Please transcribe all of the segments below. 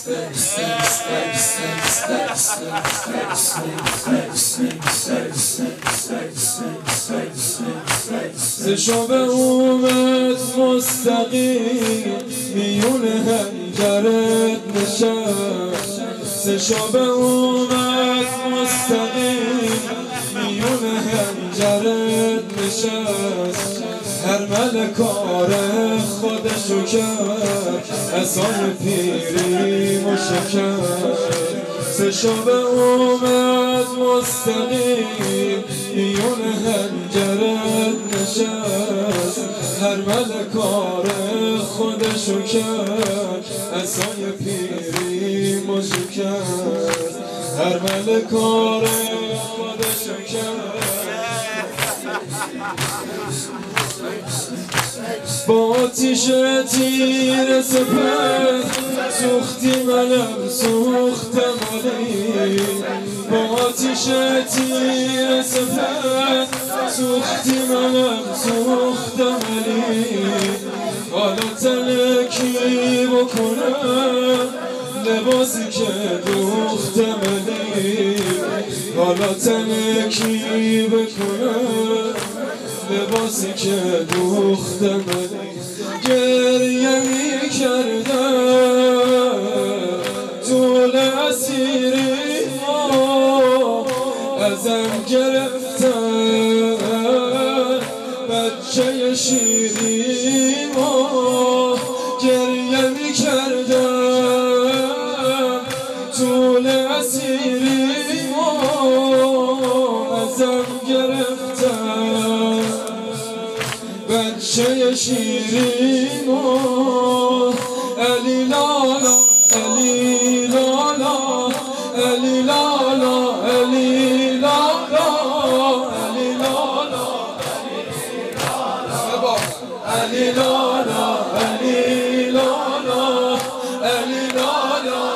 شب اومد مستقیم میون هنجرت نشست شب اومد مستقیم میون هنجرت نشست هر مل کار خودشو کرد عصای پیریمو شکست شب اومد مستقیم میون هنجرت نشست هر مل کار خودشو کرد عصای پیریمو شکست هر مل کار خودشو کرد با آتیش تیر سپر سوختی منم سوختم علی با آتیش تیر سپر سوختی منم سوختم علی حالا تلکی بکنم لباسی که دوختم علی حالا تلکی بکنم لباسی که دوختم گریه می کردم طول اسیری ازم گرفتن بچه شیری گریه می کردم طول اسیری ازم گرفتن بچه شیرین علی لالا علی لالا علی لالا علی لالا علی لالا علی لالا علی لالا علی لالا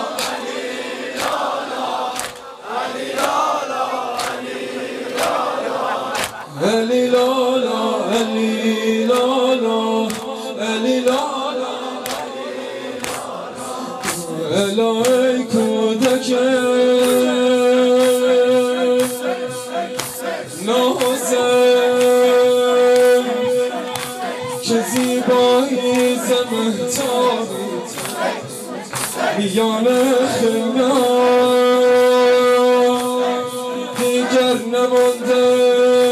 علی لالا علی لالا علی لالا الهی کودک نازم که زیبایی زمهتابی میان خیمه دیگر نمانده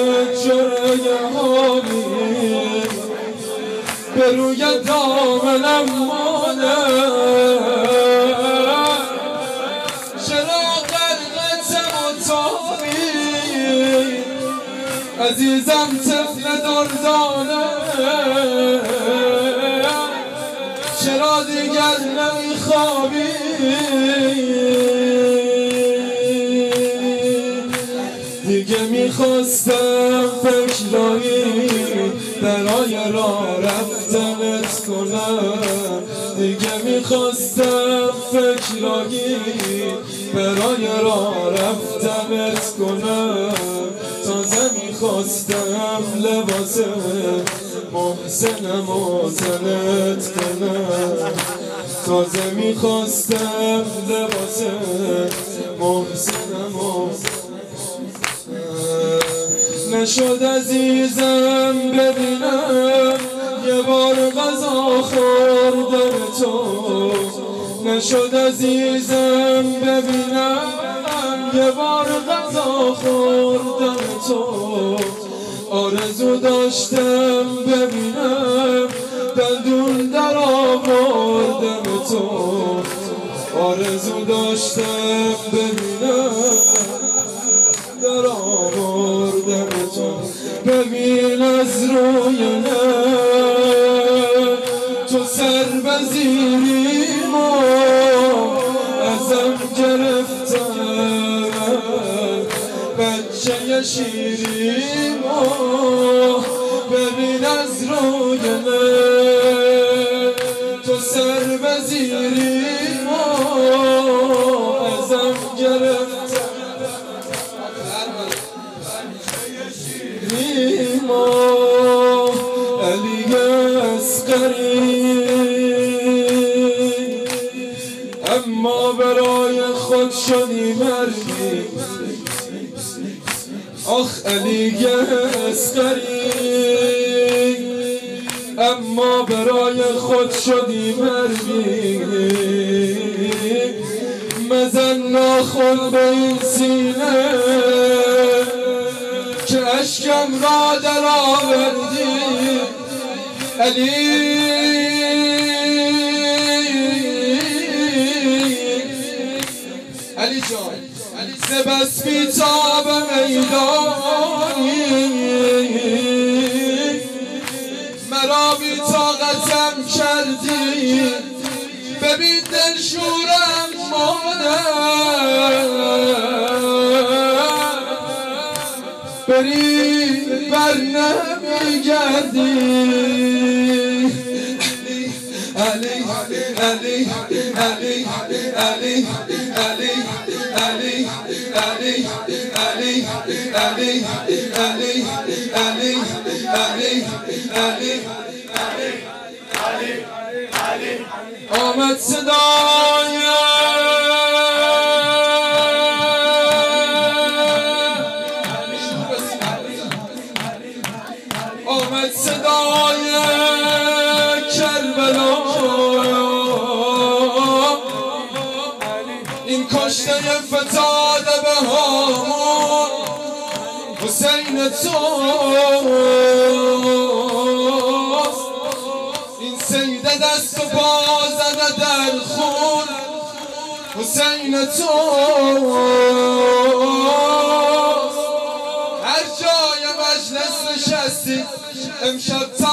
به روی دامنم مانه چرا قلقتم و تابی عزیزم طفل دردانه چرا دیگر نمیخوابی دیگه میخواستم فکرایی برای راه رفتنت کنم دیگه میخواستم فکرایی برای راه رفتنت کنم تازه میخواستم لباس محسنم و تنت کنم تازه میخواستم لباس محسنم و نشد عزیزم ببینم یه بار غذا خوردم تو نشد عزیزم ببینم یه بار غذا خوردم تو آرزو داشتم ببینم دندون در آوردم تو آرزو داشتم ببینم در آوردم تو ببین از روی تو سر بزیری ما ازم گرفتن بچه شیری ما ببین از روی تو سر بزیری ما ازم گرفتن علی اصغری اما برای خود شدی مردی. آخ علی عسکری، اما برای خود شدی مردی. مزن ناخن به این سینه که اشکم را در آوردی. علی علی جان بس بیتاب میدانی، مرا بی طاقتم کردی. ببین دلشورم مادر، بری بر نمیگردی. علی علی علی علی علی علی علی علی علی علی علی علی علی آمد صدای آمد صدای کربلا. این کشته فتاده به هامون حسین توست. این سیده دست و پا زده در خون حسین توست. هر جای مجلس نشستی امشب